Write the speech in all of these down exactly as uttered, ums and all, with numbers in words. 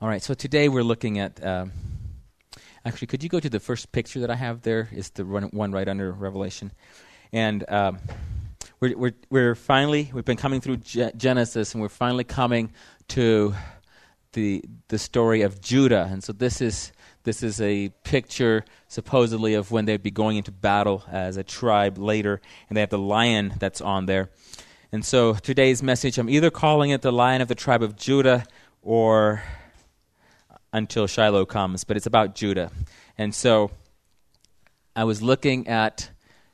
All right, so today we're looking at, um, actually, could you go to the first picture that I have there? It's the one, one right under Revelation. And um, we're, we're, we're finally, we've been coming through Ge- Genesis, and we're finally coming to the the story of Judah. And so this is this is a picture, supposedly, of when they'd be going into battle as a tribe later, and they have the lion that's on there. And so today's message, I'm either calling it the Lion of the Tribe of Judah or Until Shiloh Comes, but it's about Judah. And so I was looking at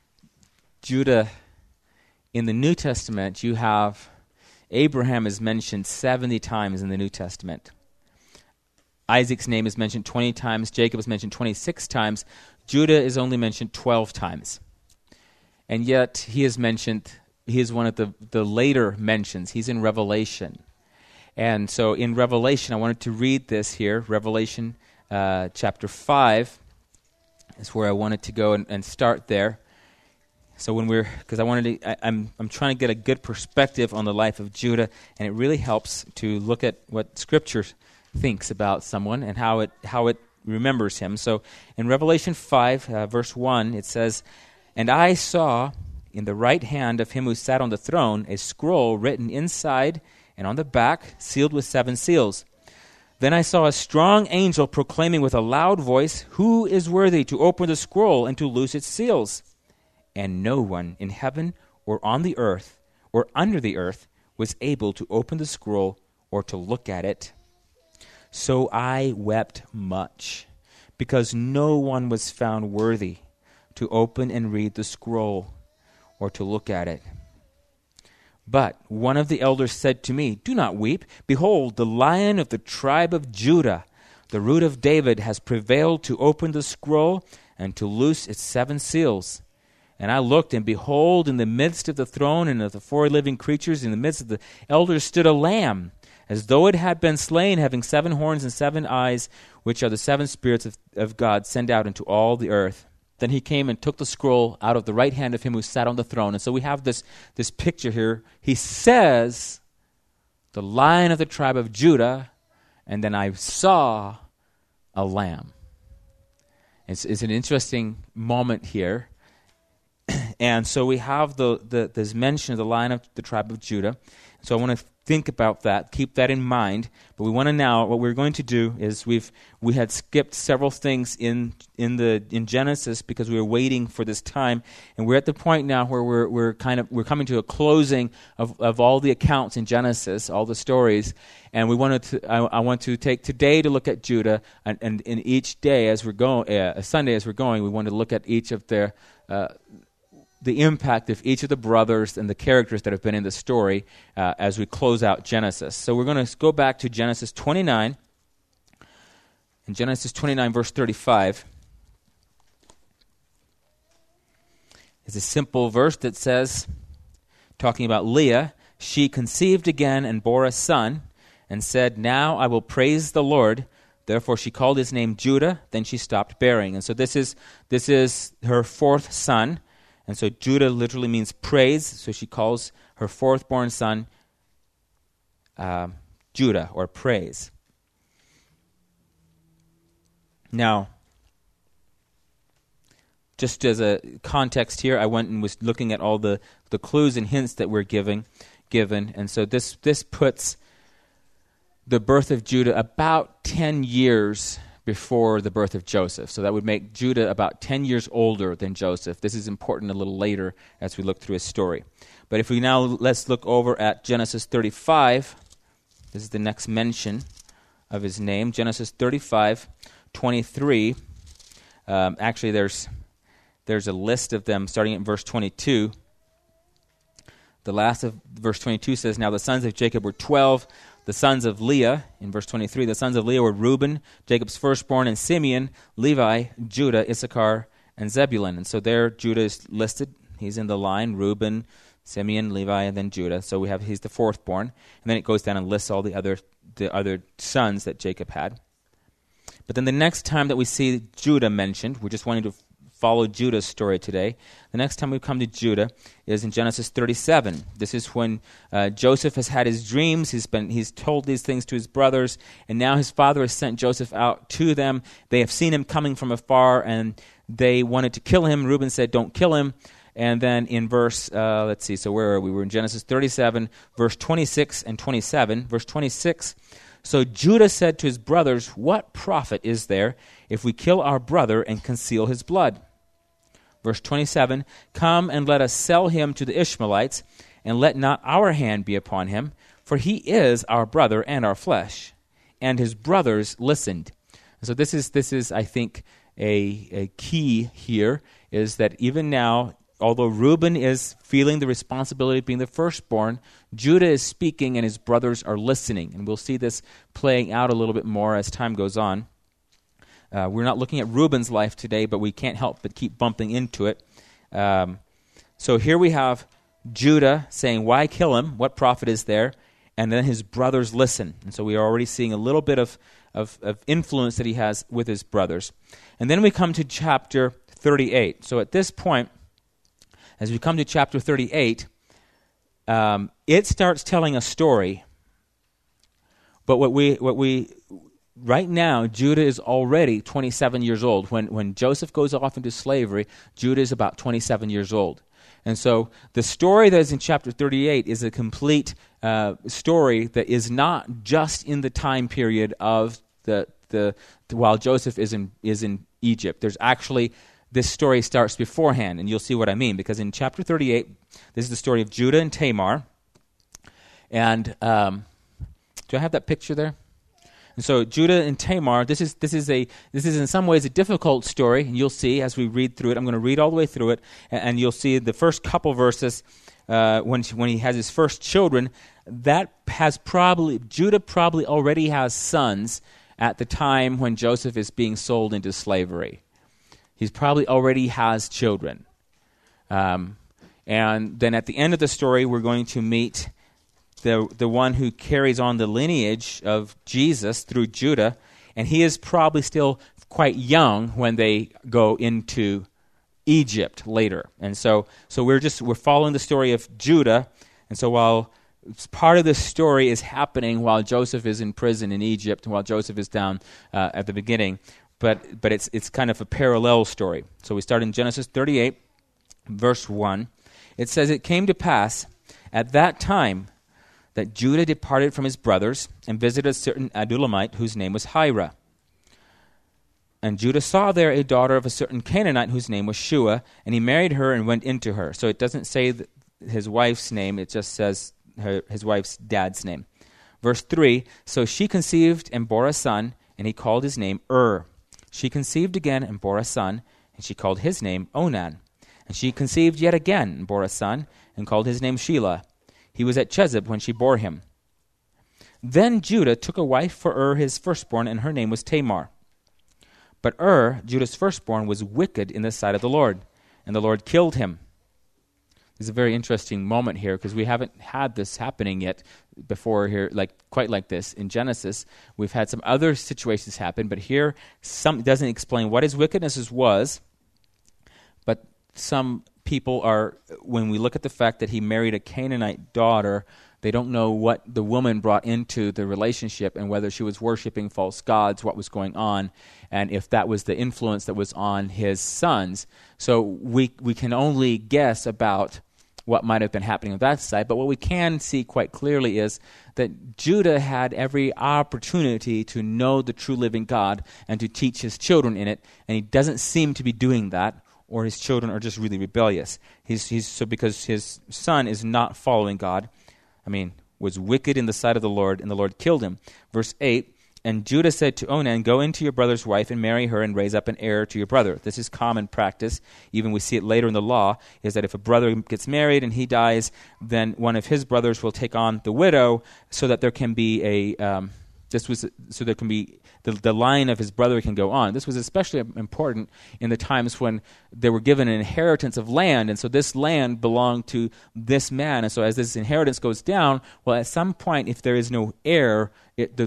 Judah in the New Testament. You have Abraham is mentioned seventy times in the New Testament. Isaac's name is mentioned twenty times. Jacob is mentioned twenty-six times. Judah is only mentioned twelve times. And yet he is mentioned, he is one of the, the later mentions. He's in Revelation. And so in Revelation, I wanted to read this here. Revelation uh, chapter five is where I wanted to go and, and start there. So when we're, because I wanted to, I, I'm I'm trying to get a good perspective on the life of Judah, and it really helps to look at what Scripture thinks about someone and how it how it remembers him. So in Revelation five, uh, verse one, it says, "And I saw in the right hand of him who sat on the throne a scroll written inside and on the back, sealed with seven seals. Then I saw a strong angel proclaiming with a loud voice, 'Who is worthy to open the scroll and to loose its seals?' And no one in heaven or on the earth or under the earth was able to open the scroll or to look at it. So I wept much, because no one was found worthy to open and read the scroll or to look at it. But one of the elders said to me, 'Do not weep. Behold, the Lion of the tribe of Judah, the Root of David, has prevailed to open the scroll and to loose its seven seals.' And I looked, and behold, in the midst of the throne and of the four living creatures, in the midst of the elders stood a lamb, as though it had been slain, having seven horns and seven eyes, which are the seven spirits of, of God sent out into all the earth. Then he came and took the scroll out of the right hand of him who sat on the throne." And so we have this, this picture here. He says, "The Lion of the tribe of Judah," and then I saw a lamb. It's, it's an interesting moment here. And so we have the, the this mention of the Lion of the tribe of Judah. So I want to think about that, keep that in mind. But we want to now, what we're going to do is we've we had skipped several things in in the in Genesis because we were waiting for this time, and we're at the point now where we're we're kind of we're coming to a closing of, of all the accounts in Genesis, all the stories, and we wanted to. I, I want to take today to look at Judah, and, and in each day as we're going, uh, Sunday as we're going, we want to look at each of their. Uh, the impact of each of the brothers and the characters that have been in the story uh, as we close out Genesis. So we're going to go back to Genesis twenty-nine. In Genesis twenty-nine, verse thirty-five, it's a simple verse that says, talking about Leah, "She conceived again and bore a son, and said, 'Now I will praise the Lord.' Therefore she called his name Judah. Then she stopped bearing." And so this is this is her fourth son. And so Judah literally means praise. So she calls her fourth-born son uh, Judah, or praise. Now, just as a context here, I went and was looking at all the, the clues and hints that we're giving, given. And so this this puts the birth of Judah about ten years before the birth of Joseph. So that would make Judah about ten years older than Joseph. This is important a little later as we look through his story. But if we now, let's look over at Genesis thirty-five. This is the next mention of his name. Genesis thirty-five, twenty-three. Um, actually, there's there's a list of them starting at verse twenty-two. The last of verse twenty-two says, "Now the sons of Jacob were twelve. The sons of Leah," in verse twenty-three, "the sons of Leah were Reuben, Jacob's firstborn, and Simeon, Levi, Judah, Issachar, and Zebulun." And so there Judah is listed. He's in the line, Reuben, Simeon, Levi, and then Judah. So we have he's the fourthborn. And then it goes down and lists all the other the other sons that Jacob had. But then the next time that we see Judah mentioned, we're just wanting to follow Judah's story today. The next time we come to Judah is in Genesis thirty-seven. This is when uh, Joseph has had his dreams. He's been he's told these things to his brothers, and now his father has sent Joseph out to them. They have seen him coming from afar, and they wanted to kill him. Reuben said, "Don't kill him." And then in verse, uh, let's see, so where are we? We were in Genesis thirty-seven, verse twenty-six and twenty-seven. Verse twenty-six, so Judah said to his brothers, "What profit is there if we kill our brother and conceal his blood?" Verse twenty-seven, "Come and let us sell him to the Ishmaelites, and let not our hand be upon him, for he is our brother and our flesh." And his brothers listened. So this is, this is I think, a, a key here, is that even now, although Reuben is feeling the responsibility of being the firstborn, Judah is speaking and his brothers are listening. And we'll see this playing out a little bit more as time goes on. Uh, we're not looking at Reuben's life today, but we can't help but keep bumping into it. Um, so here we have Judah saying, "Why kill him? What profit is there?" And then his brothers listen. And so we are already seeing a little bit of, of, of influence that he has with his brothers. And then we come to chapter thirty-eight. So at this point, as we come to chapter thirty-eight, um, it starts telling a story. But what we, what we, right now, Judah is already twenty-seven years old. When when Joseph goes off into slavery, Judah is about twenty-seven years old. And so the story that is in chapter thirty-eight is a complete uh, story that is not just in the time period of the the, the while Joseph is in is in Egypt. There's actually this story starts beforehand, and you'll see what I mean, because in chapter thirty-eight, this is the story of Judah and Tamar. And um, do I have that picture there? And so Judah and Tamar, this is this is a this is in some ways a difficult story, and you'll see as we read through it. I'm going to read all the way through it, and, and you'll see the first couple verses uh, when when he has his first children. That has probably Judah probably already has sons at the time when Joseph is being sold into slavery. He's probably already has children. Um, and then at the end of the story, we're going to meet the the one who carries on the lineage of Jesus through Judah, and he is probably still quite young when they go into Egypt later. And so so we're just we're following the story of Judah, and so while part of this story is happening while Joseph is in prison in Egypt, and while Joseph is down uh, at the beginning, but but it's it's kind of a parallel story. So we start in Genesis thirty-eight, verse one. It says, "It came to pass at that time that Judah departed from his brothers and visited a certain Adullamite whose name was Hira. And Judah saw there a daughter of a certain Canaanite whose name was Shua, and he married her and went into her." So it doesn't say th- his wife's name, it just says her, his wife's dad's name. Verse three, "So she conceived and bore a son, and he called his name Ur. She conceived again and bore a son, and she called his name Onan. And she conceived yet again and bore a son, and called his name Shelah. He was at Chezib when she bore him. Then Judah took a wife for Ur his firstborn, and her name was Tamar. But Ur, Judah's firstborn, was wicked in the sight of the Lord, and the Lord killed him." This is a very interesting moment here, because we haven't had this happening yet before here, like quite like this in Genesis. We've had some other situations happen, but here some doesn't explain what his wickedness was. But some people are, when we look at the fact that he married a Canaanite daughter, they don't know what the woman brought into the relationship and whether she was worshiping false gods, what was going on, and if that was the influence that was on his sons. So we we can only guess about what might have been happening on that side. But what we can see quite clearly is that Judah had every opportunity to know the true living God and to teach his children in it, and he doesn't seem to be doing that, or his children are just really rebellious. He's he's so because his son is not following God, I mean, was wicked in the sight of the Lord, and the Lord killed him. Verse eight, "And Judah said to Onan, go into your brother's wife and marry her and raise up an heir to your brother." This is common practice. Even we see it later in the law, is that if a brother gets married and he dies, then one of his brothers will take on the widow so that there can be a, um, this was, so there can be, the, the line of his brother can go on. This was especially important in the times when they were given an inheritance of land, and so this land belonged to this man. And so as this inheritance goes down, well, at some point, if there is no heir, it, the, the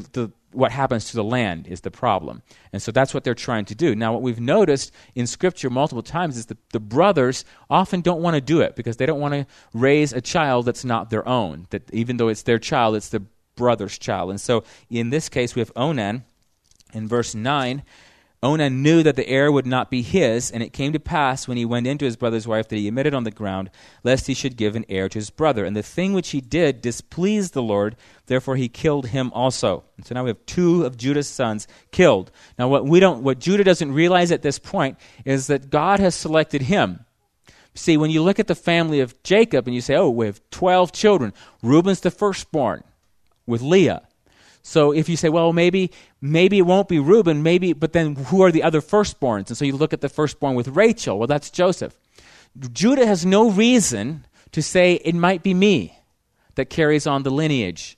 what happens to the land is the problem. And so that's what they're trying to do. Now, what we've noticed in Scripture multiple times is that the brothers often don't want to do it because they don't want to raise a child that's not their own. That even though it's their child, it's the brother's child. And so in this case, we have Onan in verse nine. Onan knew that the heir would not be his, and it came to pass when he went into his brother's wife that he emitted on the ground, lest he should give an heir to his brother. And the thing which he did displeased the Lord, therefore he killed him also. And so now we have two of Judah's sons killed. Now what we don't, what Judah doesn't realize at this point is that God has selected him. See, when you look at the family of Jacob and you say, oh, we have twelve children, Reuben's the firstborn with Leah. So if you say, well, maybe maybe it won't be Reuben, maybe, but then who are the other firstborns? And so you look at the firstborn with Rachel. Well, that's Joseph. Judah has no reason to say it might be me that carries on the lineage.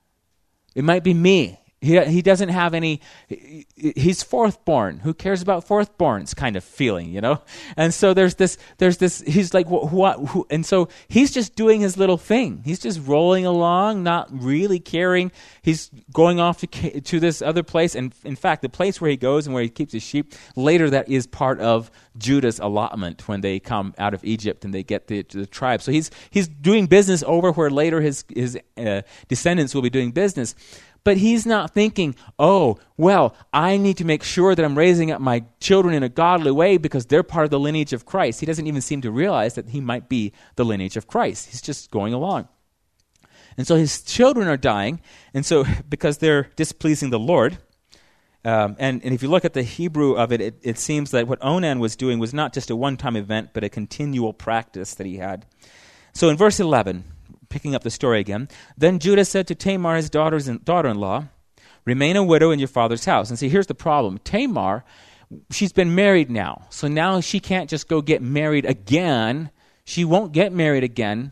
It might be me. He, he doesn't have any, he's fourthborn. Who cares about fourthborns kind of feeling, you know? And so there's this, there's this, he's like, what, who, and so he's just doing his little thing. He's just rolling along, not really caring. He's going off to, to this other place. And in fact, the place where he goes and where he keeps his sheep, later that is part of Judah's allotment when they come out of Egypt and they get the, to the tribe. So he's, he's doing business over where later his, his uh, descendants will be doing business. But he's not thinking, oh, well, I need to make sure that I'm raising up my children in a godly way because they're part of the lineage of Christ. He doesn't even seem to realize that he might be the lineage of Christ. He's just going along. And so his children are dying, and so because they're displeasing the Lord, um, and, and if you look at the Hebrew of it, it, it seems that what Onan was doing was not just a one-time event, but a continual practice that he had. So in verse eleven, picking up the story again, then Judah said to Tamar, his daughter's daughter-in-law, remain a widow in your father's house. And see, here's the problem. Tamar, she's been married now. So now she can't just go get married again. She won't get married again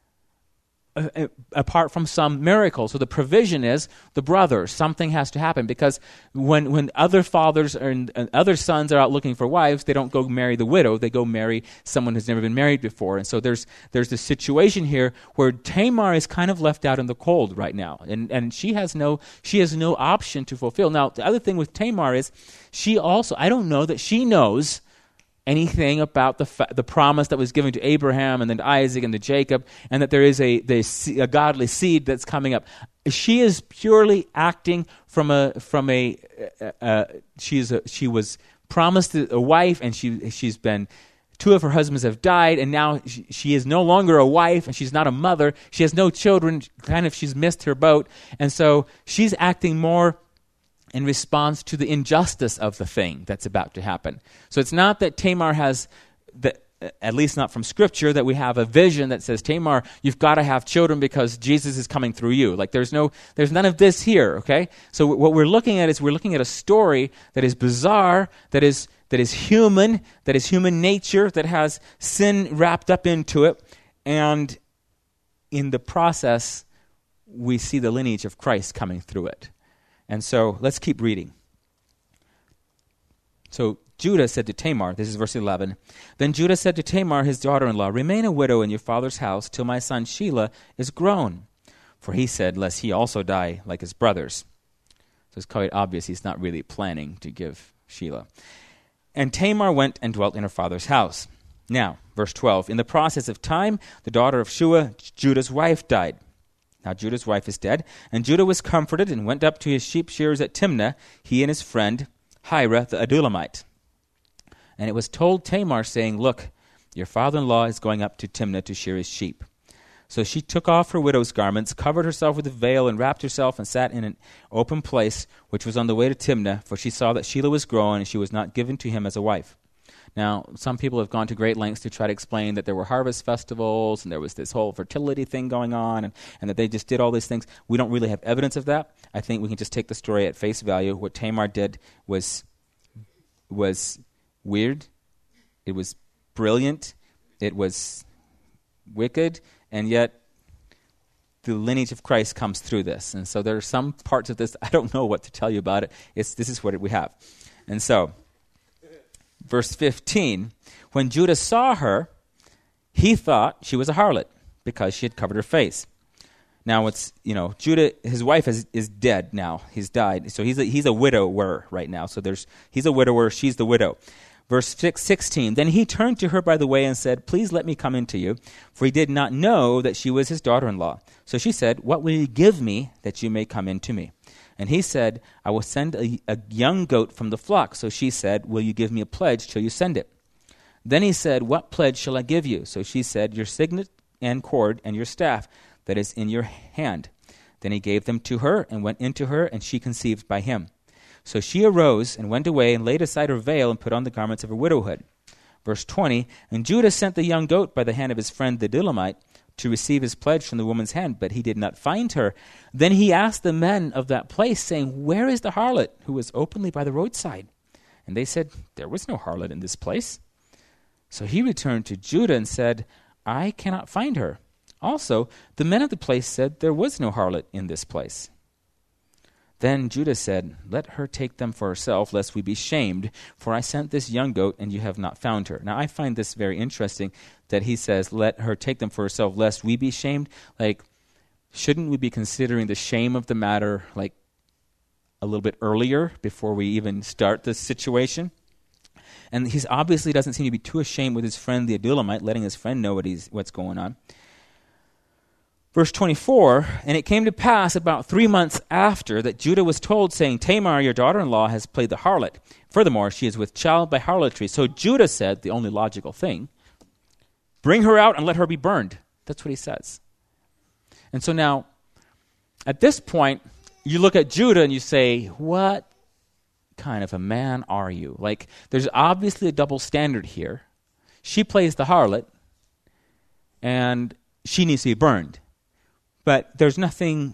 uh, apart from some miracle. So the provision is the brothers. Something has to happen because when when other fathers and, and other sons are out looking for wives, they don't go marry the widow. They go marry someone who's never been married before. And so there's there's this situation here where Tamar is kind of left out in the cold right now, and and she has no she has no option to fulfill. Now the other thing with Tamar is she also I don't know that she knows anything about the fa- the promise that was given to Abraham and then to Isaac and to Jacob, and that there is a, a, a godly seed that's coming up. She is purely acting from a from a uh, uh, she's a, she was promised a wife, and she she's been two of her husbands have died, and now she, she is no longer a wife, and she's not a mother. She has no children. Kind of she's missed her boat, and so she's acting more in response to the injustice of the thing that's about to happen. So it's not that Tamar has, the, at least not from Scripture, that we have a vision that says, Tamar, you've got to have children because Jesus is coming through you. Like there's no, there's none of this here, okay? So what we're looking at is we're looking at a story that is bizarre, that is that is human, that is human nature, that has sin wrapped up into it, and in the process, we see the lineage of Christ coming through it. And so let's keep reading. So Judah said to Tamar, this is verse eleven, then Judah said to Tamar, his daughter-in-law, remain a widow in your father's house till my son Shelah is grown. For he said, lest he also die like his brothers. So it's quite obvious he's not really planning to give Shelah. And Tamar went and dwelt in her father's house. Now, verse twelve, in the process of time, the daughter of Shua, Judah's wife, died. Now Judah's wife is dead, and Judah was comforted and went up to his sheep shearers at Timnah, he and his friend Hira the Adulamite. And it was told Tamar, saying, look, your father-in-law is going up to Timnah to shear his sheep. So she took off her widow's garments, covered herself with a veil, and wrapped herself, and sat in an open place, which was on the way to Timnah, for she saw that Shelah was grown, and she was not given to him as a wife. Now, some people have gone to great lengths to try to explain that there were harvest festivals and there was this whole fertility thing going on and, and that they just did all these things. We don't really have evidence of that. I think we can just take the story at face value. What Tamar did was was weird. It was brilliant. It was wicked. And yet the lineage of Christ comes through this. And so there are some parts of this, I don't know what to tell you about it. It's this is what we have. And so verse fifteen, when Judah saw her, he thought she was a harlot because she had covered her face. Now it's, you know, Judah, his wife is, is dead now. He's died. So he's a, he's a widower right now. So there's he's a widower. She's the widow. Verse sixteen, then he turned to her by the way and said, please let me come in to you, for he did not know that she was his daughter-in-law. So she said, what will you give me that you may come in to me? And he said, I will send a, a young goat from the flock. So she said, will you give me a pledge till you send it? Then he said, what pledge shall I give you? So she said, your signet and cord and your staff that is in your hand. Then he gave them to her and went into her, and she conceived by him. So she arose and went away and laid aside her veil and put on the garments of her widowhood. Verse twenty, and Judah sent the young goat by the hand of his friend the Adullamite to receive his pledge from the woman's hand, but he did not find her. Then he asked the men of that place, saying, where is the harlot who was openly by the roadside? And they said, there was no harlot in this place. So he returned to Judah and said, I cannot find her. Also, the men of the place said, there was no harlot in this place. Then Judah said, let her take them for herself, lest we be shamed, for I sent this young goat, and you have not found her. Now, I find this very interesting that he says, let her take them for herself, lest we be shamed. Like, shouldn't we be considering the shame of the matter, like, a little bit earlier, before we even start this situation? And he obviously doesn't seem to be too ashamed with his friend the Adullamite, letting his friend know what he's, what's going on. Verse twenty-four, and it came to pass about three months after that Judah was told, saying, Tamar, your daughter-in-law, has played the harlot. Furthermore, she is with child by harlotry. So Judah said, the only logical thing, bring her out and let her be burned. That's what he says. And so now, at this point, you look at Judah and you say, what kind of a man are you? Like, there's obviously a double standard here. She plays the harlot, and she needs to be burned. But there's nothing,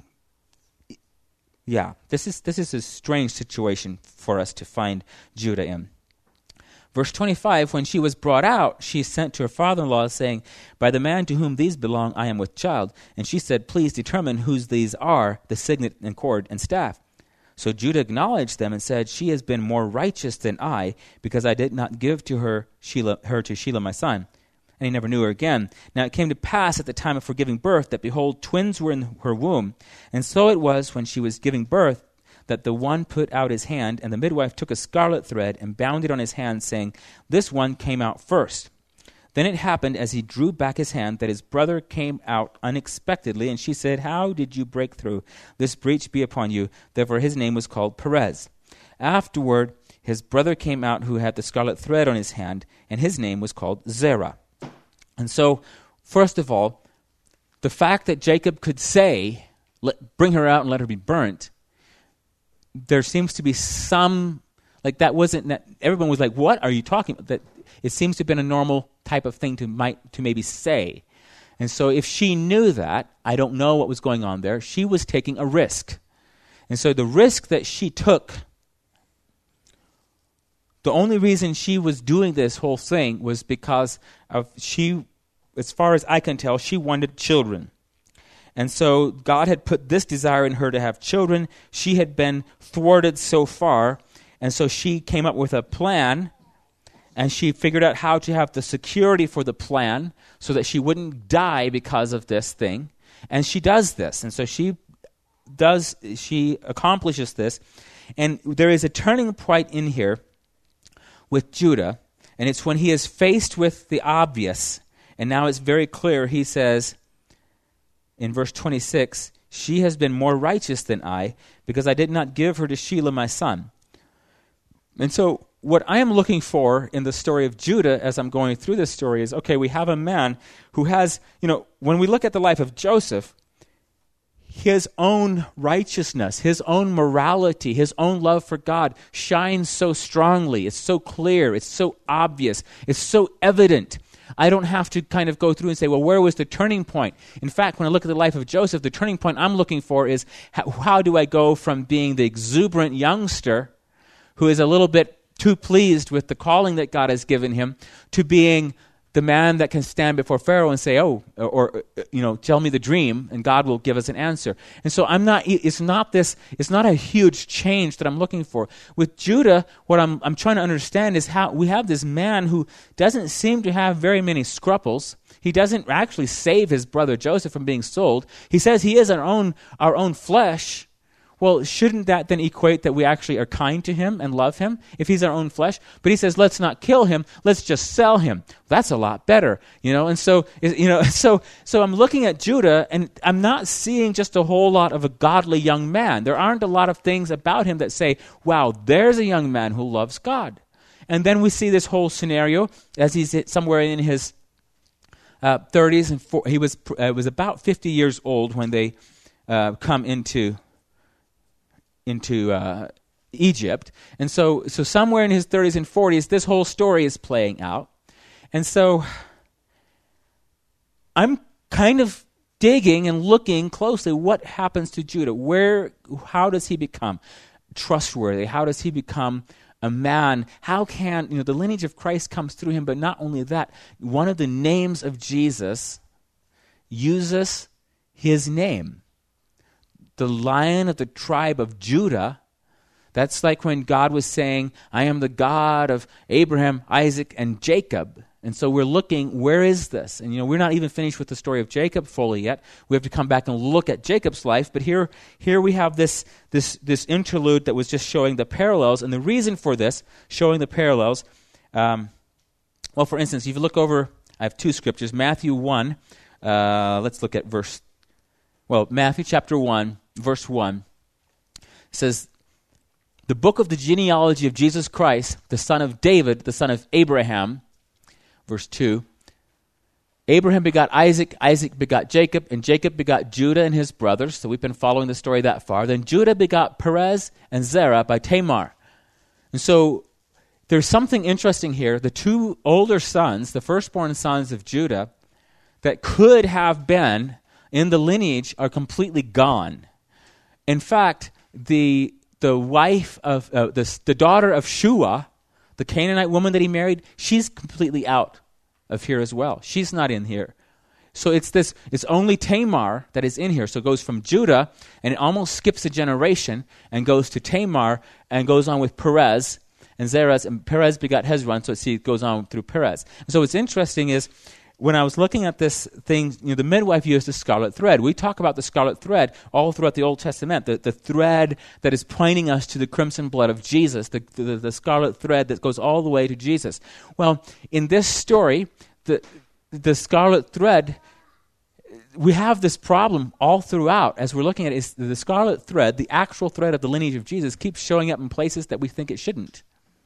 yeah, this is this is a strange situation for us to find Judah in. Verse twenty-five, when she was brought out, she sent to her father-in-law, saying, by the man to whom these belong, I am with child. And she said, please determine whose these are, the signet and cord and staff. So Judah acknowledged them and said, she has been more righteous than I, because I did not give to her Shelah, her to Shelah my son. And he never knew her again. Now it came to pass at the time of her giving birth that, behold, twins were in her womb. And so it was when she was giving birth that the one put out his hand, and the midwife took a scarlet thread and bound it on his hand, saying, this one came out first. Then it happened as he drew back his hand that his brother came out unexpectedly, and she said, how did you break through? This breach be upon you. Therefore his name was called Perez. Afterward his brother came out who had the scarlet thread on his hand, and his name was called Zerah. And so, first of all, the fact that Jacob could say, let, bring her out and let her be burnt, there seems to be some, like that wasn't, that, everyone was like, what are you talking about? That it seems to have been a normal type of thing to might to maybe say. And so if she knew that, I don't know what was going on there, she was taking a risk. And so the risk that she took, the only reason she was doing this whole thing was because of she, as far as I can tell, she wanted children. And so God had put this desire in her to have children. She had been thwarted so far, and so she came up with a plan, and she figured out how to have the security for the plan so that she wouldn't die because of this thing. And she does this. And so she does, she accomplishes this. And there is a turning point in here with Judah, and it's when he is faced with the obvious, and now it's very clear. He says in verse twenty-six, she has been more righteous than I, because I did not give her to Shelah my son. And so what I am looking for in the story of Judah as I'm going through this story is, okay, we have a man who has, you know, when we look at the life of Joseph, his own righteousness, his own morality, his own love for God shines so strongly. It's so clear. It's so obvious. It's so evident. I don't have to kind of go through and say, well, where was the turning point? In fact, when I look at the life of Joseph, the turning point I'm looking for is how, how do I go from being the exuberant youngster who is a little bit too pleased with the calling that God has given him to being the man that can stand before Pharaoh and say, oh, or, or you know, tell me the dream, and God will give us an answer. And so I'm not, it's not this, it's not a huge change that I'm looking for. With Judah, what I'm, I'm trying to understand is how we have this man who doesn't seem to have very many scruples. He doesn't actually save his brother Joseph from being sold. He says he is our own, our own flesh. Well, shouldn't that then equate that we actually are kind to him and love him if he's our own flesh? But he says, let's not kill him. Let's just sell him. That's a lot better, you know. And so, you know, so so I'm looking at Judah, and I'm not seeing just a whole lot of a godly young man. There aren't a lot of things about him that say, wow, there's a young man who loves God. And then we see this whole scenario as he's somewhere in his uh, thirties, and four, he was uh, was about fifty years old when they uh, come into. into uh, Egypt. And so so somewhere in his thirties and forties, this whole story is playing out. And so I'm kind of digging and looking closely what happens to Judah. Where, how does he become trustworthy? How does he become a man? How can, you know, the lineage of Christ comes through him, but not only that, one of the names of Jesus uses his name. The Lion of the tribe of Judah. That's like when God was saying, I am the God of Abraham, Isaac, and Jacob. And so we're looking, where is this? And you know, we're not even finished with the story of Jacob fully yet. We have to come back and look at Jacob's life. But here, here we have this, this, this interlude that was just showing the parallels. And the reason for this, showing the parallels, um, well, for instance, if you look over, I have two scriptures. Matthew one, uh, let's look at verse, well, Matthew chapter one, verse one, says, the book of the genealogy of Jesus Christ, the son of David, the son of Abraham. Verse two, Abraham begot Isaac, Isaac begot Jacob, and Jacob begot Judah and his brothers. So we've been following the story that far. Then Judah begot Perez and Zerah by Tamar. And so there's something interesting here. The two older sons, the firstborn sons of Judah, that could have been in the lineage are completely gone. In fact, the the wife of, uh, the, the daughter of Shua, the Canaanite woman that he married, she's completely out of here as well. She's not in here. So it's this, it's only Tamar that is in here. So it goes from Judah, and it almost skips a generation, and goes to Tamar, and goes on with Perez, and Zerah, and Perez begot Hezron, so see, it goes on through Perez. And so what's interesting is, when I was looking at this thing, you know, the midwife used the scarlet thread. We talk about the scarlet thread all throughout the Old Testament, the, the thread that is pointing us to the crimson blood of Jesus, the, the, the scarlet thread that goes all the way to Jesus. Well, in this story, the, the scarlet thread, we have this problem all throughout as we're looking at it, is the scarlet thread, the actual thread of the lineage of Jesus, keeps showing up in places that we think it shouldn't.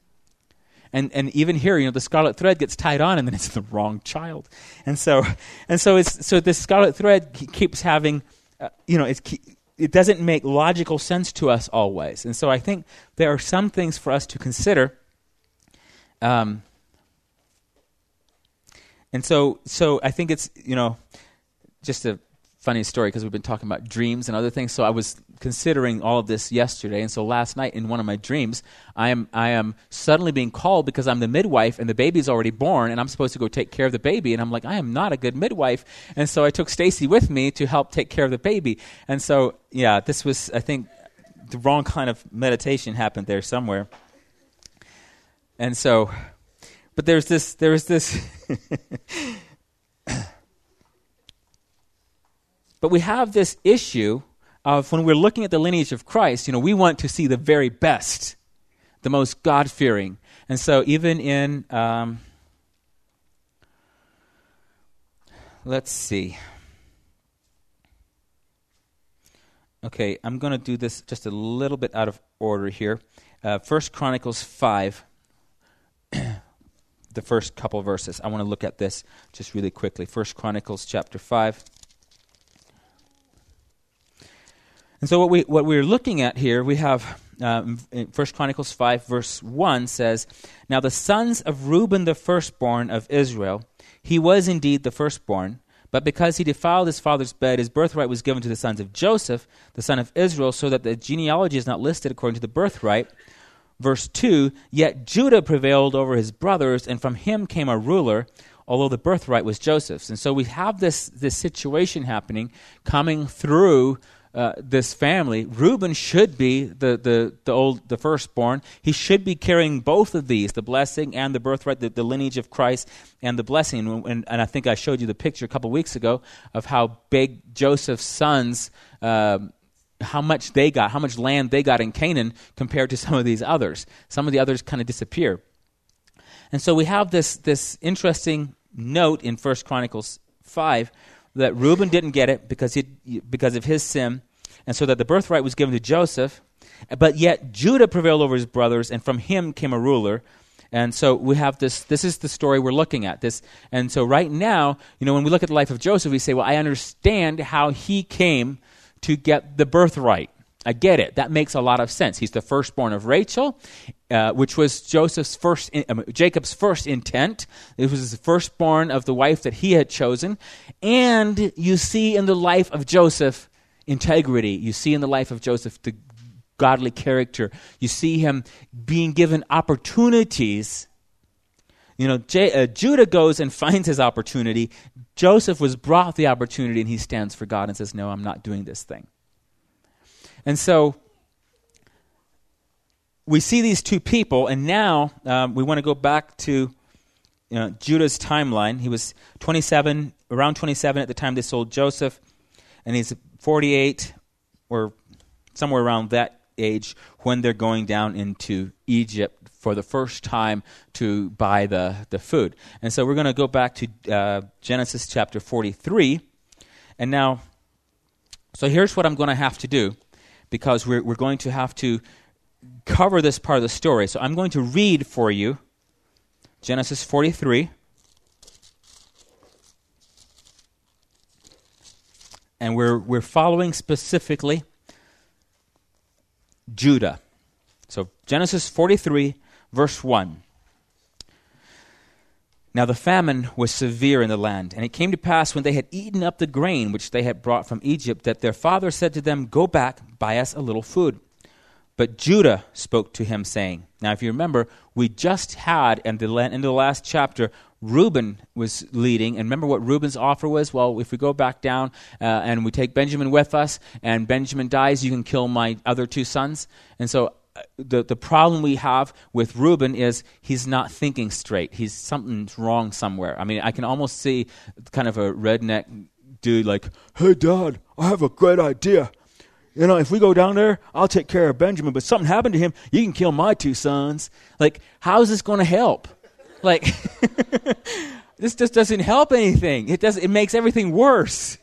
And and even here, you know, the scarlet thread gets tied on, and then it's the wrong child. And so, and so it's so this scarlet thread keeps having, uh, you know, it's it doesn't make logical sense to us always. And so I think there are some things for us to consider. Um. And so so I think it's, you know, just a funny story because we've been talking about dreams and other things. So I was considering all of this yesterday, and so last night in one of my dreams, I am I am suddenly being called because I'm the midwife and the baby's already born, and I'm supposed to go take care of the baby. And I'm like, I am not a good midwife. And so I took Stacy with me to help take care of the baby. And so yeah, this was, I think, the wrong kind of meditation happened there somewhere. And so, but there's this there's this. But we have this issue of when we're looking at the lineage of Christ, you know, we want to see the very best, the most God-fearing. And so even in, um, let's see. Okay, I'm going to do this just a little bit out of order here. Uh, First Chronicles five, the first couple verses. I want to look at this just really quickly. First Chronicles chapter five. And so what we what we're looking at here, we have um, in First Chronicles five, verse one says, "Now the sons of Reuben the firstborn of Israel, he was indeed the firstborn, but because he defiled his father's bed, his birthright was given to the sons of Joseph, the son of Israel, so that the genealogy is not listed according to the birthright." Verse two, "Yet Judah prevailed over his brothers, and from him came a ruler, although the birthright was Joseph's. And so we have this, this situation happening, coming through uh, this family. Reuben should be the, the, the old the firstborn. He should be carrying both of these, the blessing and the birthright, the, the lineage of Christ and the blessing. And, and I think I showed you the picture a couple weeks ago of how big Joseph's sons, uh, how much they got, how much land they got in Canaan compared to some of these others. Some of the others kind of disappear. And so we have this, this interesting note in First Chronicles five that Reuben didn't get it because he, because of his sin, and so that the birthright was given to Joseph, but yet Judah prevailed over his brothers, and from him came a ruler. And so we have this, this is the story we're looking at. This, and so right now, you know, when we look at the life of Joseph, we say, well, I understand how he came to get the birthright. I get it. That makes a lot of sense. He's the firstborn of Rachel, uh, which was Joseph's first, in, uh, Jacob's first intent. It was the firstborn of the wife that he had chosen. And you see in the life of Joseph integrity. You see in the life of Joseph the godly character. You see him being given opportunities. You know, J- uh, Judah goes and finds his opportunity. Joseph was brought the opportunity, and he stands for God and says, no, I'm not doing this thing. And so we see these two people, and now um, we want to go back to you know, Judah's timeline. He was twenty-seven, around twenty-seven at the time they sold Joseph, and he's forty-eight or somewhere around that age when they're going down into Egypt for the first time to buy the, the food. And so we're going to go back to uh, Genesis chapter forty-three, and now, so here's what I'm going to have to do, because we're, we're going to have to cover this part of the story. So I'm going to read for you Genesis forty-three. And we're we're following specifically Judah. So Genesis forty-three, verse one. Now the famine was severe in the land, and it came to pass when they had eaten up the grain which they had brought from Egypt, that their father said to them, go back, buy us a little food. But Judah spoke to him, saying, now if you remember, we just had, in the, in the last chapter, Reuben was leading, and remember what Reuben's offer was? Well, if we go back down uh, and we take Benjamin with us, and Benjamin dies, you can kill my other two sons. And so The the problem we have with Reuben is he's not thinking straight. He's something's wrong somewhere. I mean, I can almost see kind of a redneck dude like, hey, Dad, I have a great idea. You know, if we go down there, I'll take care of Benjamin, but something happened to him, you can kill my two sons. Like, how is this going to help? Like, this just doesn't help anything. It does. It makes everything worse.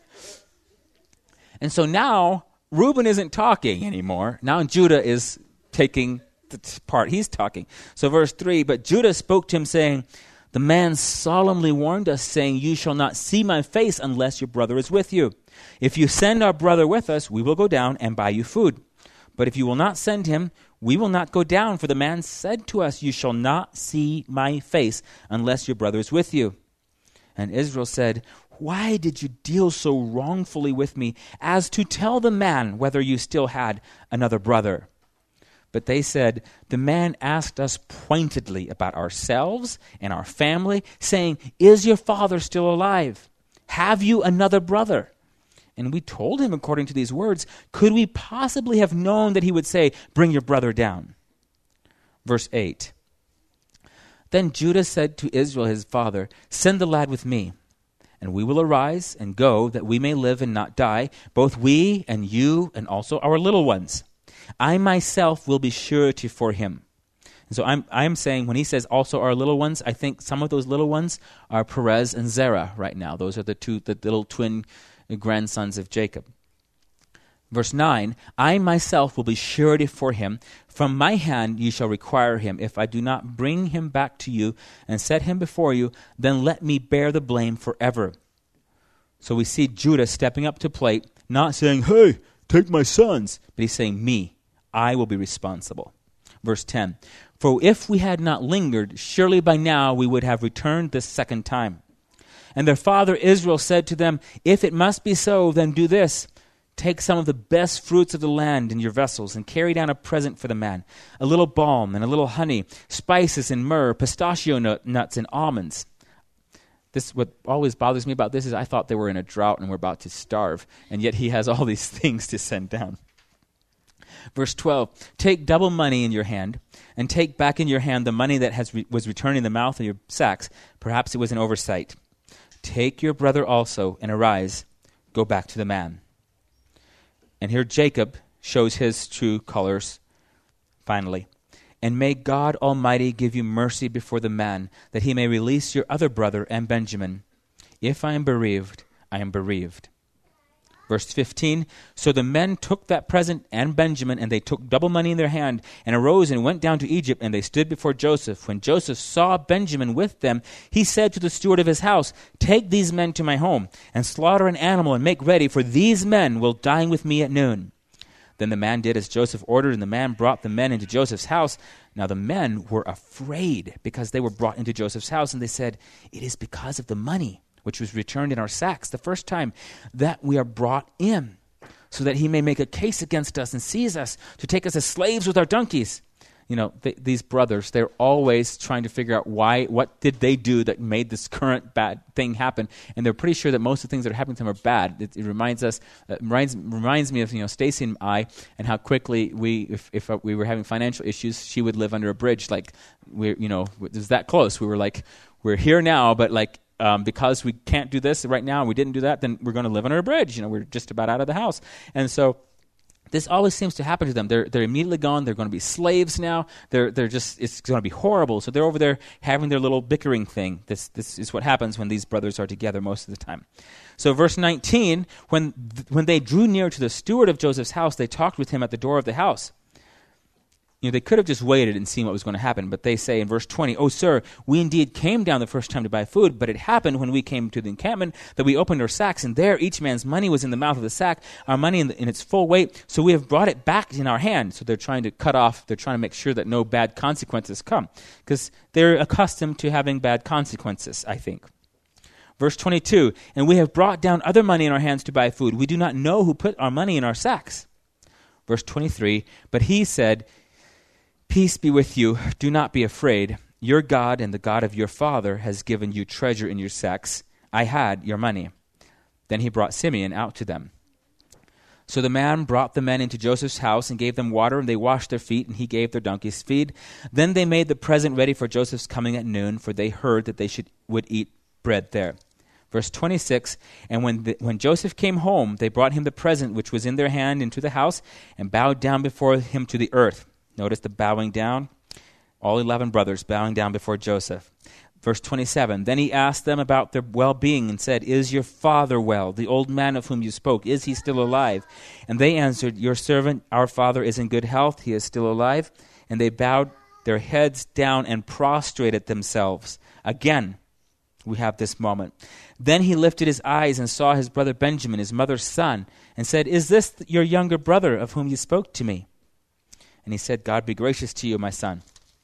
And so now Reuben isn't talking anymore. Now Judah is taking the part. He's talking. So verse three, but Judah spoke to him, saying, the man solemnly warned us, saying, you shall not see my face unless your brother is with you. If you send our brother with us, we will go down and buy you food. But if you will not send him, we will not go down. For the man said to us, you shall not see my face unless your brother is with you. And Israel said, why did you deal so wrongfully with me as to tell the man whether you still had another brother? But they said, the man asked us pointedly about ourselves and our family, saying, is your father still alive? Have you another brother? And we told him according to these words. Could we possibly have known that he would say, bring your brother down? Verse eight. Then Judah said to Israel his father, send the lad with me, and we will arise and go, that we may live and not die, both we and you and also our little ones. I myself will be surety for him. And so I'm I'm saying when he says also our little ones, I think some of those little ones are Perez and Zerah right now. Those are the two, the little twin grandsons of Jacob. Verse nine, I myself will be surety for him. From my hand you shall require him. If I do not bring him back to you and set him before you, then let me bear the blame forever. So we see Judah stepping up to plate, not saying, hey, take my sons, but he's saying, me, I will be responsible. Verse ten, for if we had not lingered, surely by now we would have returned this second time. And their father Israel said to them, if it must be so, then do this. Take some of the best fruits of the land in your vessels and carry down a present for the man, a little balm and a little honey, spices and myrrh, pistachio nut, nuts and almonds. this what always bothers me about this is I thought they were in a drought and were about to starve, and yet he has all these things to send down. Verse twelve, take double money in your hand, and take back in your hand the money that has re- was returned in the mouth of your sacks. Perhaps it was an oversight. Take your brother also, and arise, go back to the man. And here Jacob shows his true colors, finally. And may God Almighty give you mercy before the man, that he may release your other brother and Benjamin. If I am bereaved, I am bereaved. Verse fifteen, so the men took that present and Benjamin, and they took double money in their hand, and arose and went down to Egypt, and they stood before Joseph. When Joseph saw Benjamin with them, he said to the steward of his house, take these men to my home, and slaughter an animal, and make ready, for these men will dine with me at noon. Then the man did as Joseph ordered, and the man brought the men into Joseph's house. Now the men were afraid, because they were brought into Joseph's house, and they said, it is because of the money which was returned in our sacks the first time, that we are brought in, so that he may make a case against us and seize us to take us as slaves with our donkeys. You know, th- these brothers, they're always trying to figure out why, what did they do that made this current bad thing happen? And they're pretty sure that most of the things that are happening to them are bad. It, it reminds us, uh, reminds reminds me of, you know, Stacy and I, and how quickly we, if if uh, we were having financial issues, she would live under a bridge. Like, we, you know, it was that close. We were like, we're here now, but like, Um, because we can't do this right now, we didn't do that, then we're going to live under a bridge. You know, we're just about out of the house. And so this always seems to happen to them. They're they're immediately gone. They're going to be slaves now. They're they're just, it's going to be horrible. So they're over there having their little bickering thing. This this is what happens when these brothers are together most of the time. So verse nineteen, when th- when they drew near to the steward of Joseph's house, they talked with him at the door of the house. You know, they could have just waited and seen what was going to happen, but they say in verse twenty, oh, sir, we indeed came down the first time to buy food, but it happened when we came to the encampment that we opened our sacks, and there each man's money was in the mouth of the sack, our money in, the, in its full weight, so we have brought it back in our hand. So they're trying to cut off, they're trying to make sure that no bad consequences come, because they're accustomed to having bad consequences, I think. Verse twenty-two, and we have brought down other money in our hands to buy food. We do not know who put our money in our sacks. Verse twenty-three, but he said, peace be with you. Do not be afraid. Your God and the God of your father has given you treasure in your sacks. I had your money. Then he brought Simeon out to them. So the man brought the men into Joseph's house and gave them water, and they washed their feet, and he gave their donkeys feed. Then they made the present ready for Joseph's coming at noon, for they heard that they should would eat bread there. Verse twenty-six, and when the, when Joseph came home, they brought him the present which was in their hand into the house, and bowed down before him to the earth. Notice the bowing down. All eleven brothers bowing down before Joseph. Verse twenty-seven, then he asked them about their well-being and said, is your father well, the old man of whom you spoke? Is he still alive? And they answered, your servant, our father, is in good health. He is still alive. And they bowed their heads down and prostrated themselves. Again, we have this moment. Then he lifted his eyes and saw his brother Benjamin, his mother's son, and said, is this your younger brother of whom you spoke to me? And he said, God be gracious to you, my son.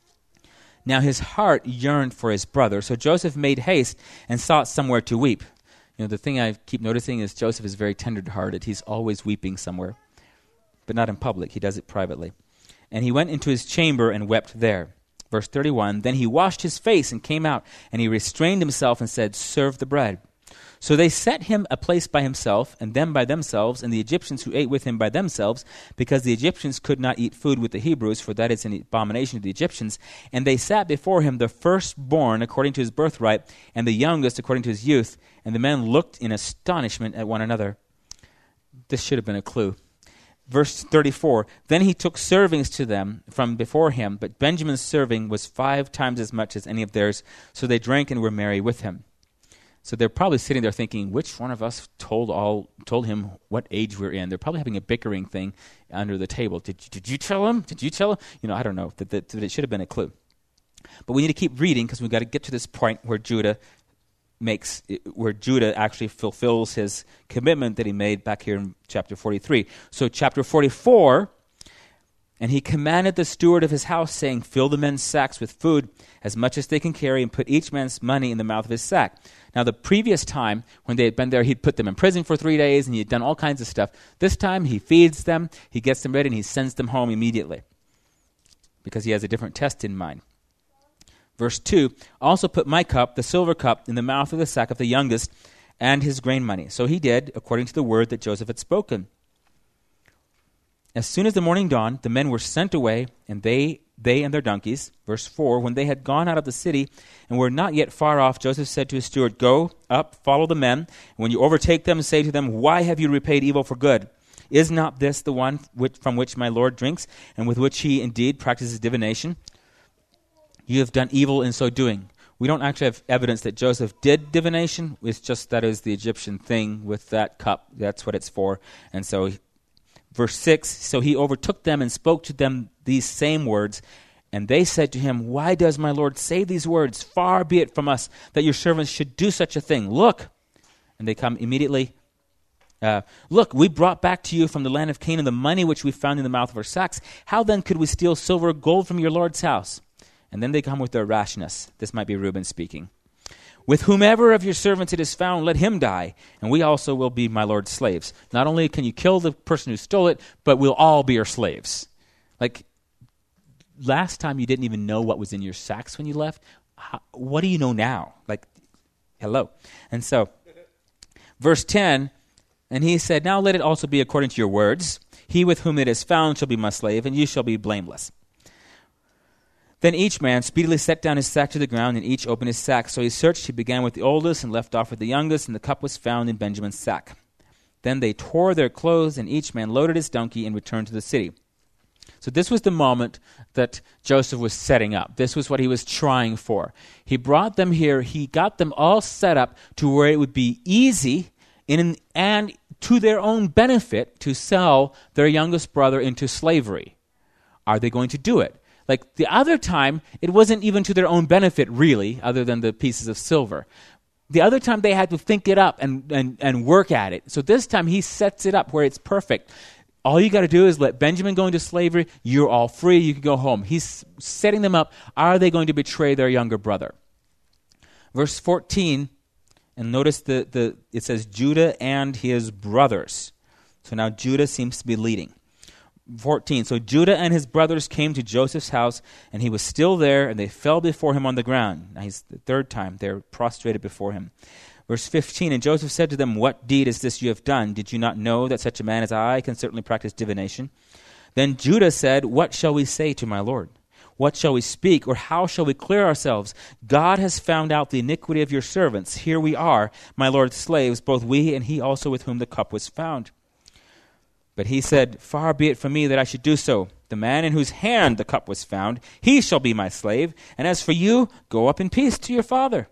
Now his heart yearned for his brother, so Joseph made haste and sought somewhere to weep. You know, the thing I keep noticing is Joseph is very tender-hearted. He's always weeping somewhere, but not in public. He does it privately. And he went into his chamber and wept there. Verse thirty-one, then he washed his face and came out, and he restrained himself and said, serve the bread. So they set him a place by himself, and them by themselves, and the Egyptians who ate with him by themselves, because the Egyptians could not eat food with the Hebrews, for that is an abomination to the Egyptians. And they sat before him the firstborn according to his birthright, and the youngest according to his youth. And the men looked in astonishment at one another. This should have been a clue. Verse thirty-four, then he took servings to them from before him, but Benjamin's serving was five times as much as any of theirs, so they drank and were merry with him. So they're probably sitting there thinking, which one of us told all told him what age we're in? They're probably having a bickering thing under the table. Did, did you tell him? Did you tell him? You know, I don't know. That, that, that it should have been a clue. But we need to keep reading because we've got to get to this point where Judah makes, where Judah actually fulfills his commitment that he made back here in chapter forty-three. So chapter forty-four, and he commanded the steward of his house, saying, fill the men's sacks with food, as much as they can carry, and put each man's money in the mouth of his sack. Now, the previous time, when they had been there, he'd put them in prison for three days, and he had done all kinds of stuff. This time, he feeds them, he gets them ready, and he sends them home immediately, because he has a different test in mind. Verse two, also put my cup, the silver cup, in the mouth of the sack of the youngest, and his grain money. So he did, according to the word that Joseph had spoken. As soon as the morning dawned, the men were sent away, and they they and their donkeys. Verse four, when they had gone out of the city and were not yet far off, Joseph said to his steward, go up, follow the men. And when you overtake them, say to them, why have you repaid evil for good? Is not this the one which, from which my Lord drinks, and with which he indeed practices divination? You have done evil in so doing. We don't actually have evidence that Joseph did divination. It's just that is the Egyptian thing with that cup. That's what it's for. And so, verse six, so he overtook them and spoke to them these same words. And they said to him, why does my Lord say these words? Far be it from us that your servants should do such a thing. Look. And they come immediately. Uh, Look, we brought back to you from the land of Canaan the money which we found in the mouth of our sacks. How then could we steal silver or gold from your Lord's house? And then they come with their rashness. This might be Reuben speaking. With whomever of your servants it is found, let him die, and we also will be my Lord's slaves. Not only can you kill the person who stole it, but we'll all be your slaves. Like, last time you didn't even know what was in your sacks when you left. How, what do you know now? Like, hello. And so, verse ten, and he said, now let it also be according to your words. He with whom it is found shall be my slave, and you shall be blameless. Then each man speedily set down his sack to the ground, and each opened his sack. So he searched. He began with the oldest and left off with the youngest, and the cup was found in Benjamin's sack. Then they tore their clothes, and each man loaded his donkey and returned to the city. So this was the moment that Joseph was setting up. This was what he was trying for. He brought them here. He got them all set up to where it would be easy in, and to their own benefit to sell their youngest brother into slavery. Are they going to do it? Like the other time, it wasn't even to their own benefit, really, other than the pieces of silver. The other time, they had to think it up and, and, and work at it. So this time, he sets it up where it's perfect. All you got to do is let Benjamin go into slavery. You're all free. You can go home. He's setting them up. Are they going to betray their younger brother? Verse fourteen, and notice the, the it says Judah and his brothers. So now Judah seems to be leading. fourteen, so Judah and his brothers came to Joseph's house, and he was still there, and they fell before him on the ground. Now he's the third time they're prostrated before him. Verse fifteen, and Joseph said to them, what deed is this you have done? Did you not know that such a man as I can certainly practice divination? Then Judah said, what shall we say to my Lord? What shall we speak, or how shall we clear ourselves? God has found out the iniquity of your servants. Here we are, my Lord's slaves, both we and he also with whom the cup was found. But he said, far be it from me that I should do so. The man in whose hand the cup was found, he shall be my slave. And as for you, go up in peace to your father.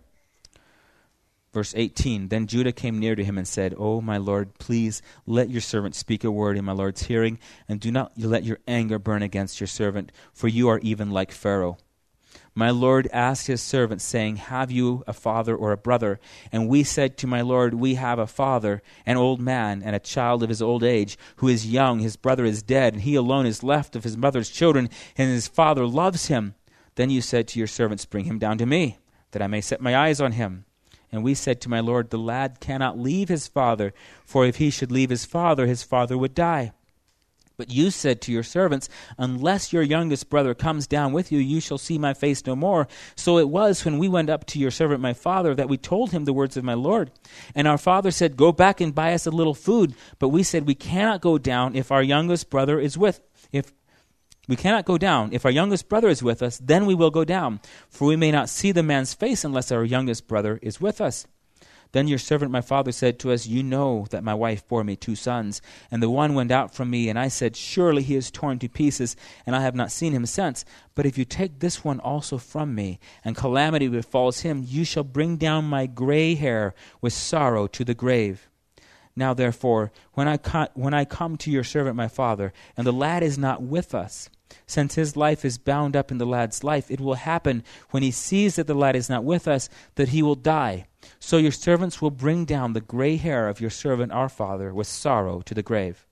Verse eighteen, then Judah came near to him and said, O my Lord, please let your servant speak a word in my Lord's hearing, and do not let your anger burn against your servant, for you are even like Pharaoh. My Lord asked his servant, saying, have you a father or a brother? And we said to my Lord, we have a father, an old man, and a child of his old age, who is young. His brother is dead, and he alone is left of his mother's children, and his father loves him. Then you said to your servants, bring him down to me, that I may set my eyes on him. And we said to my Lord, the lad cannot leave his father, for if he should leave his father, his father would die. But you said to your servants, unless your youngest brother comes down with you, you shall see my face no more. So it was when we went up to your servant my father that we told him the words of my Lord. And our father said, go back and buy us a little food. But we said, we cannot go down if our youngest brother is with if we cannot go down. If our youngest brother is with us, then we will go down. For we may not see the man's face unless our youngest brother is with us. Then your servant my father said to us, you know that my wife bore me two sons, and the one went out from me, and I said, surely he is torn to pieces, and I have not seen him since. But if you take this one also from me, and calamity befalls him, you shall bring down my gray hair with sorrow to the grave. Now therefore, when I, co- when I come to your servant my father, and the lad is not with us, since his life is bound up in the lad's life, it will happen when he sees that the lad is not with us, that he will die. So your servants will bring down the gray hair of your servant our father with sorrow to the grave.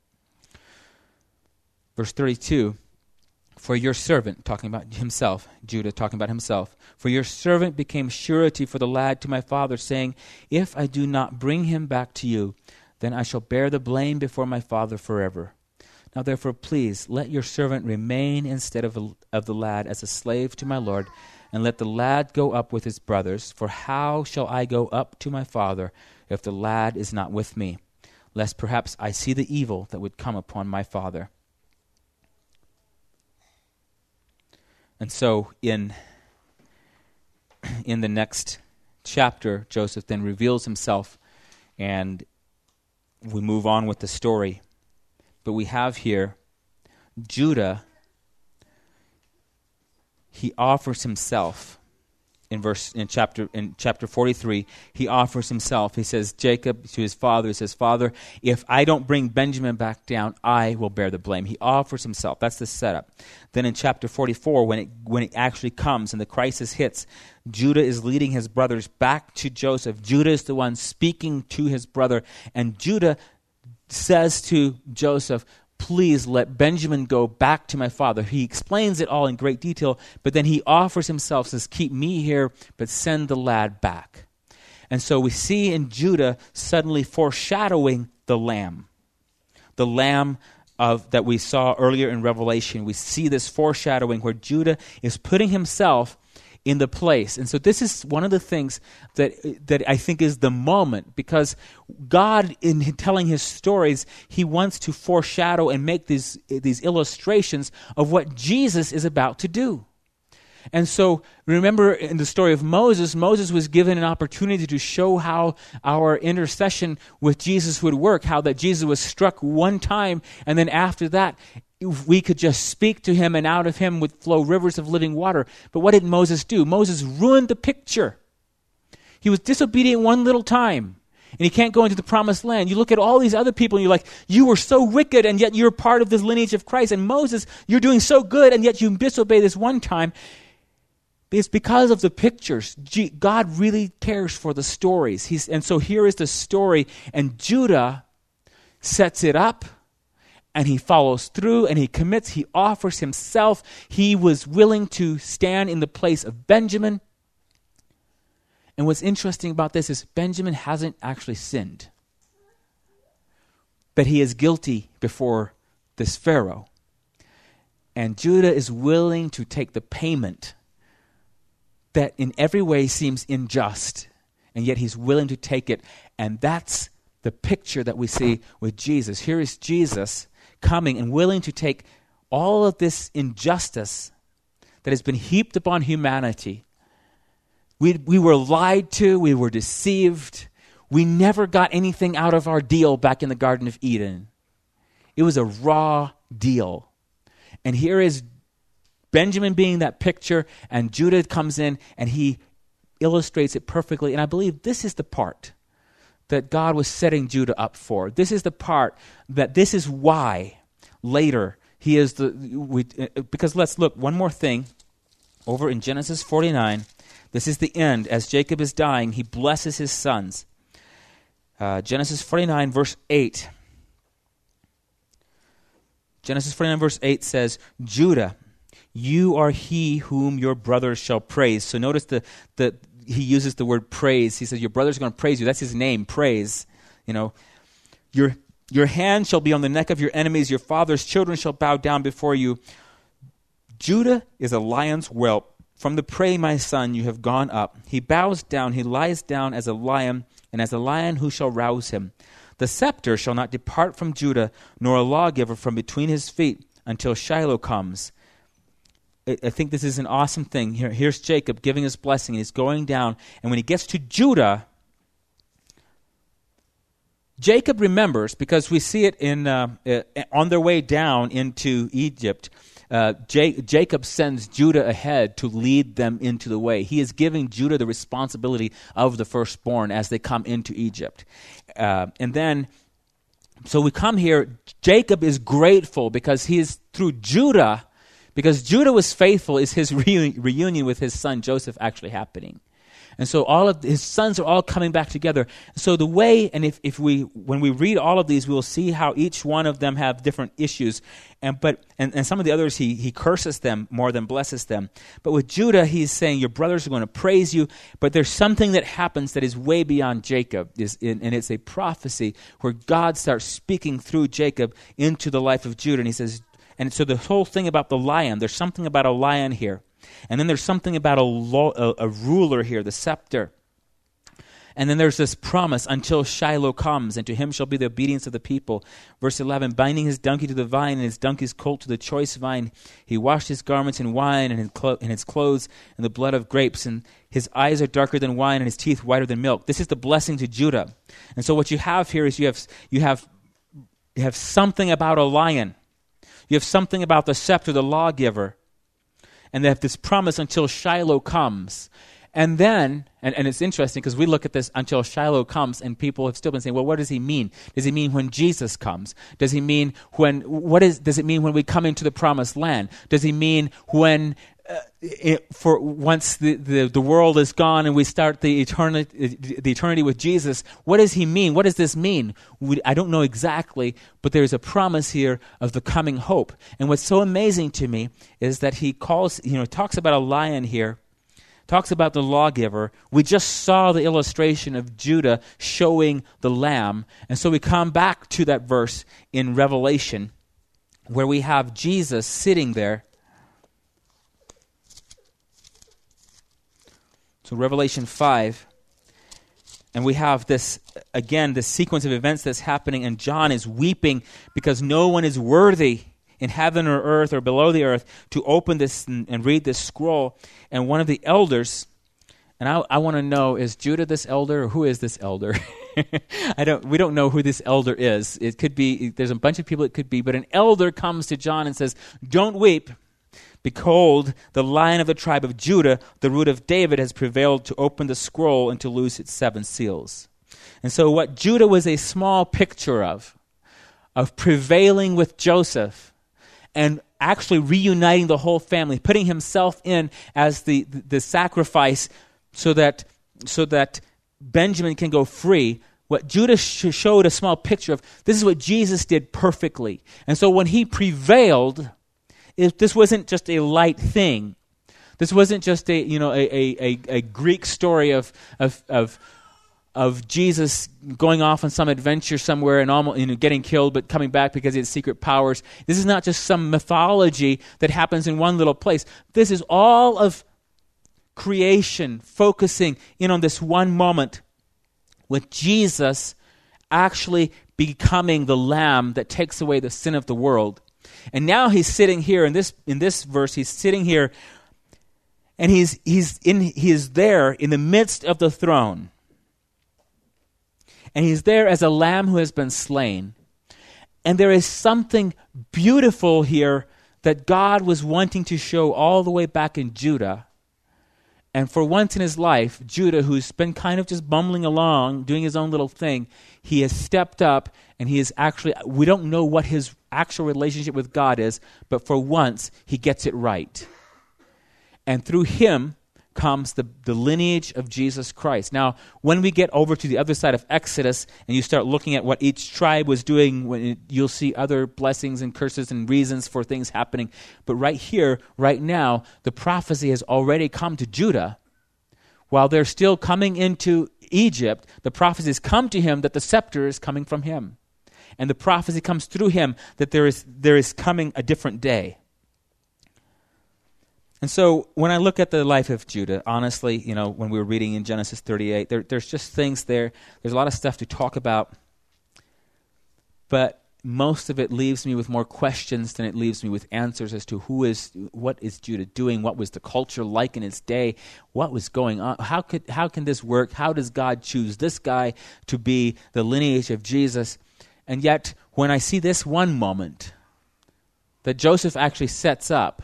Verse thirty-two, for your servant, talking about himself, Judah talking about himself, for your servant became surety for the lad to my father, saying, if I do not bring him back to you, then I shall bear the blame before my father forever. Now therefore, please, let your servant remain instead of, a, of the lad as a slave to my Lord, and let the lad go up with his brothers. For how shall I go up to my father if the lad is not with me? Lest perhaps I see the evil that would come upon my father. And so in, in the next chapter, Joseph then reveals himself, and we move on with the story. But we have here Judah. He offers himself in verse in chapter in chapter forty-three. He offers himself. He says, Jacob to his father, he says, Father, if I don't bring Benjamin back down, I will bear the blame. He offers himself. That's the setup. Then in chapter forty-four, when it when it actually comes and the crisis hits, Judah is leading his brothers back to Joseph. Judah is the one speaking to his brother, and Judah says to Joseph, please let Benjamin go back to my father. He explains it all in great detail, but then he offers himself, says, keep me here, but send the lad back. And so we see in Judah suddenly foreshadowing the lamb. The lamb of that we saw earlier in Revelation. We see this foreshadowing where Judah is putting himself in the place. And so this is one of the things that that I think is the moment, because God, in telling his stories, he wants to foreshadow and make these, these illustrations of what Jesus is about to do. And so remember in the story of Moses, Moses was given an opportunity to show how our intercession with Jesus would work, how that Jesus was struck one time, and then after that, we could just speak to him, and out of him would flow rivers of living water. But what did Moses do? Moses ruined the picture. He was disobedient one little time, and he can't go into the promised land. You look at all these other people, and you're like, you were so wicked, and yet you're part of this lineage of Christ. And Moses, you're doing so good, and yet you disobey this one time. It's because of the pictures. God really cares for the stories. He's, and so here is the story, and Judah sets it up, and he follows through, and he commits, he offers himself. He was willing to stand in the place of Benjamin. And what's interesting about this is Benjamin hasn't actually sinned, but he is guilty before this Pharaoh. And Judah is willing to take the payment that in every way seems unjust, and yet he's willing to take it. And that's the picture that we see with Jesus. Here is Jesus coming and willing to take all of this injustice that has been heaped upon humanity. We, we were lied to, we were deceived. We never got anything out of our deal back in the Garden of Eden. It was a raw deal. And here is Benjamin being that picture, and Judah comes in and he illustrates it perfectly. And I believe this is the part that God was setting Judah up for. This is the part that this is why later he is the, we, because let's look, one more thing, over in Genesis forty-nine, this is the end. As Jacob is dying, he blesses his sons. Uh, Genesis forty-nine, verse eight. Genesis forty-nine, verse eight says, Judah, you are he whom your brothers shall praise. So notice the, the he uses the word praise. He says, your brothers are going to praise you. That's his name, praise. You know, your your hand shall be on the neck of your enemies. Your father's children shall bow down before you. Judah is a lion's whelp. From the prey, my son, you have gone up. He bows down. He lies down as a lion, and as a lion who shall rouse him. The scepter shall not depart from Judah, nor a lawgiver from between his feet, until Shiloh comes. I think this is an awesome thing. Here, here's Jacob giving his blessing, and he's going down. And when he gets to Judah, Jacob remembers, because we see it in uh, uh, on their way down into Egypt, uh, J- Jacob sends Judah ahead to lead them into the way. He is giving Judah the responsibility of the firstborn as they come into Egypt. Uh, and then, so we come here, Jacob is grateful because he is through Judah. Because Judah was faithful, is his re- reunion with his son Joseph actually happening. And so all of his sons are all coming back together. So the way, and if, if we, when we read all of these, we'll see how each one of them have different issues. And but and, and some of the others, he he curses them more than blesses them. But with Judah, he's saying, your brothers are going to praise you. But there's something that happens that is way beyond Jacob. Is in, and it's a prophecy where God starts speaking through Jacob into the life of Judah. And he says, and so the whole thing about the lion, there's something about a lion here. And then there's something about a, lo- a, a ruler here, the scepter. And then there's this promise, until Shiloh comes, and to him shall be the obedience of the people. Verse eleven, binding his donkey to the vine, and his donkey's colt to the choice vine. He washed his garments in wine, and his, clo- and his clothes in the blood of grapes. And his eyes are darker than wine, and his teeth whiter than milk. This is the blessing to Judah. And so what you have here is you have you have you have something about a lion. You have something about the scepter, the lawgiver. And they have this promise until Shiloh comes. And then, and, and it's interesting because we look at this until Shiloh comes, and people have still been saying, well, what does he mean? Does he mean when Jesus comes? Does he mean when, what is, does it mean when we come into the promised land? Does he mean when, uh, it, for once the, the, the world is gone and we start the eternity, the eternity with Jesus? What does he mean? What does this mean? We, I don't know exactly, but there's a promise here of the coming hope. And what's so amazing to me is that he calls, you know, talks about a lion here, talks about the lawgiver. We just saw the illustration of Judah showing the lamb. And so we come back to that verse in Revelation where we have Jesus sitting there. So Revelation five, and we have this, again, this sequence of events that's happening, and John is weeping because no one is worthy in heaven or earth or below the earth to open this and, and read this scroll. And one of the elders, and I, I want to know, is Judah this elder, or who is this elder? I don't. We don't know who this elder is. It could be, there's a bunch of people it could be, but an elder comes to John and says, don't weep. Behold, the Lion of the tribe of Judah, the root of David, has prevailed to open the scroll and to loose its seven seals. And so what Judah was a small picture of, of prevailing with Joseph, and actually reuniting the whole family, putting himself in as the, the, the sacrifice so that so that Benjamin can go free. What Judah sh- showed a small picture of, this is what Jesus did perfectly. And so when he prevailed, it, this wasn't just a light thing. This wasn't just a you know a a, a, a Greek story of of of of Jesus going off on some adventure somewhere and almost you know, getting killed but coming back because he had secret powers. This is not just some mythology that happens in one little place. This is all of creation focusing in on this one moment with Jesus actually becoming the lamb that takes away the sin of the world. And now he's sitting here in this in this verse, he's sitting here and he's he's in he is there in the midst of the throne. And he's there as a lamb who has been slain. And there is something beautiful here that God was wanting to show all the way back in Judah. And for once in his life, Judah, who's been kind of just bumbling along, doing his own little thing, he has stepped up and he is actually, we don't know what his actual relationship with God is, but for once, he gets it right. And through him comes the, the lineage of Jesus Christ. Now, when we get over to the other side of Exodus and you start looking at what each tribe was doing, when it, you'll see other blessings and curses and reasons for things happening. But right here, right now, the prophecy has already come to Judah. While they're still coming into Egypt, the prophecy has come to him that the scepter is coming from him. And the prophecy comes through him that there is there is coming a different day. And so when I look at the life of Judah, honestly, you know, when we were reading in Genesis thirty-eight, there, there's just things there. There's a lot of stuff to talk about. But most of it leaves me with more questions than it leaves me with answers as to who is, what is Judah doing? What was the culture like in its day? What was going on? How could, how can this work? How does God choose this guy to be the lineage of Jesus? And yet, when I see this one moment that Joseph actually sets up,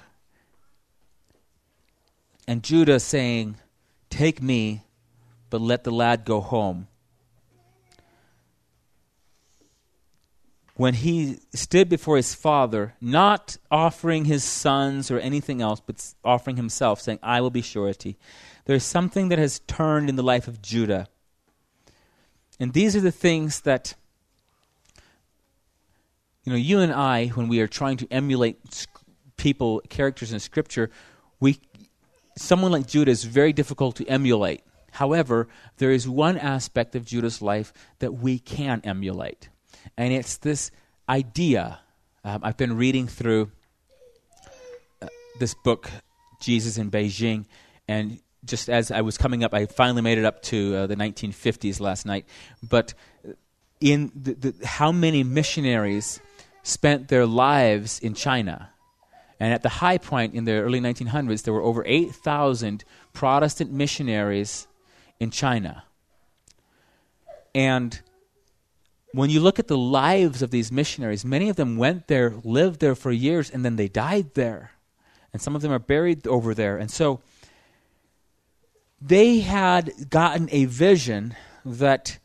and Judah saying, take me, but let the lad go home. when he stood before his father, not offering his sons or anything else, but offering himself, saying, I will be surety. There's something that has turned in the life of Judah. And these are the things that, you know, you and I, when we are trying to emulate people, characters in Scripture, we, someone like Judah is very difficult to emulate. However, there is one aspect of Judah's life that we can emulate. And it's this idea. Um, I've been reading through uh, this book, Jesus in Beijing, and just as I was coming up, I finally made it up to uh, the nineteen fifties last night. But in the, the, how many missionaries spent their lives in China? And at the high point in the early nineteen hundreds, there were over eight thousand Protestant missionaries in China. And when you look at the lives of these missionaries, many of them went there, lived there for years, and then they died there. And some of them are buried over there. And so they had gotten a vision that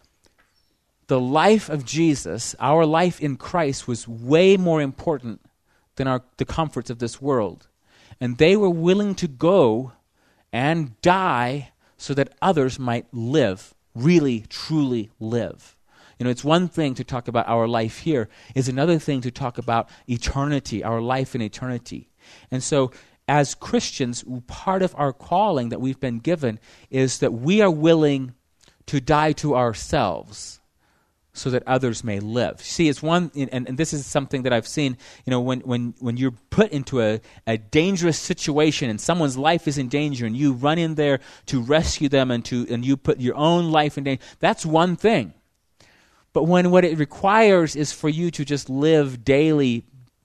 the life of Jesus, our life in Christ, was way more important than our, the comforts of this world. And they were willing to go and die so that others might live, really, truly live. You know, it's one thing to talk about our life here. It's another thing to talk about eternity, our life in eternity. And so as Christians, part of our calling that we've been given is that we are willing to die to ourselves so that others may live. See, it's one, and, and this is something that I've seen, you know, when, when, when you're put into a, a dangerous situation and someone's life is in danger and you run in there to rescue them and to and you put your own life in danger, that's one thing. But when what it requires is for you to just live daily,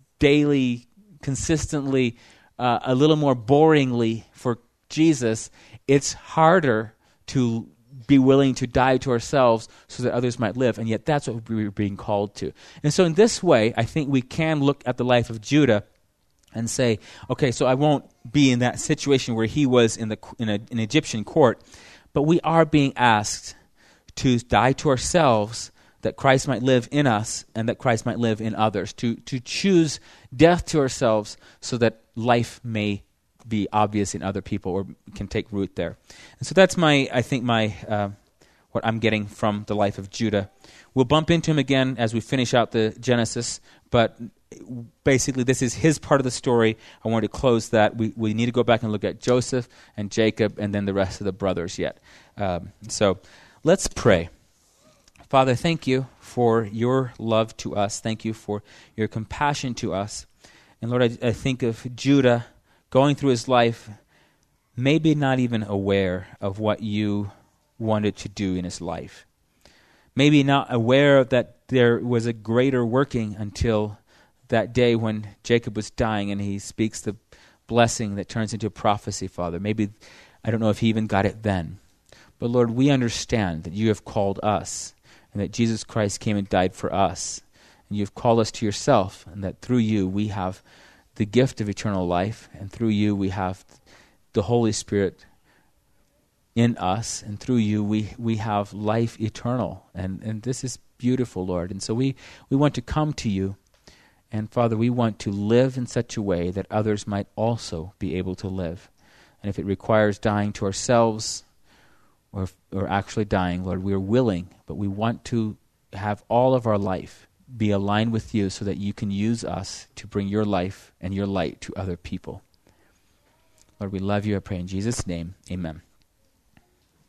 daily, consistently, uh, a little more boringly for Jesus, it's harder to be willing to die to ourselves so that others might live. And yet that's what we're being called to. And so in this way, I think we can look at the life of Judah and say, okay, so I won't be in that situation where he was in the in a, an Egyptian court, but we are being asked to die to ourselves that Christ might live in us and that Christ might live in others, to, to choose death to ourselves so that life may be obvious in other people or can take root there. And so that's my, I think my, uh, what I'm getting from the life of Judah. We'll bump into him again as we finish out the Genesis, but basically this is his part of the story. I wanted to close that. We, we need to go back and look at Joseph and Jacob and then the rest of the brothers yet. Um, so let's pray. Father, thank you for your love to us. Thank you for your compassion to us. And Lord, I, I think of Judah going through his life, maybe not even aware of what you wanted to do in his life. Maybe not aware that there was a greater working until that day when Jacob was dying and he speaks the blessing that turns into a prophecy, Father. Maybe, I don't know if he even got it then. But Lord, we understand that you have called us and that Jesus Christ came and died for us. And you've called us to yourself, and that through you we have the gift of eternal life, and through you we have the Holy Spirit in us, and through you we, we have life eternal. And, and this is beautiful, Lord. And so we, we want to come to you, and Father, we want to live in such a way that others might also be able to live. And if it requires dying to ourselves, or, or actually dying, Lord, we are willing, but we want to have all of our life be aligned with you so that you can use us to bring your life and your light to other people. Lord, we love you. I pray in Jesus' name. Amen.